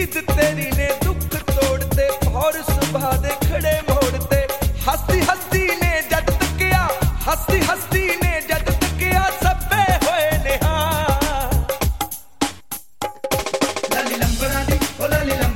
ਰੀਤ ਤੇਰੀ ਨੇ ਦੁੱਖ ਤੋੜਤੇ ਭੌਰ ਸੁਭਾ ਦੇ ਖੜੇ ਮੋੜ ਤੇ ਹੱਸਦੀ ਹੱਸਦੀ ਨੇ ਜਦ ਤੱਕਿਆ ਹੱਸਦੀ ਹੱਸਦੀ ਨੇ ਜਦ ਤੱਕਿਆ ਸਭੇ ਹੋਏ ਨਿਹਾਲ ਲਾਲੀ ਲੰਬਰਾਂ ਦੀ ਓ ਲਾਲੀ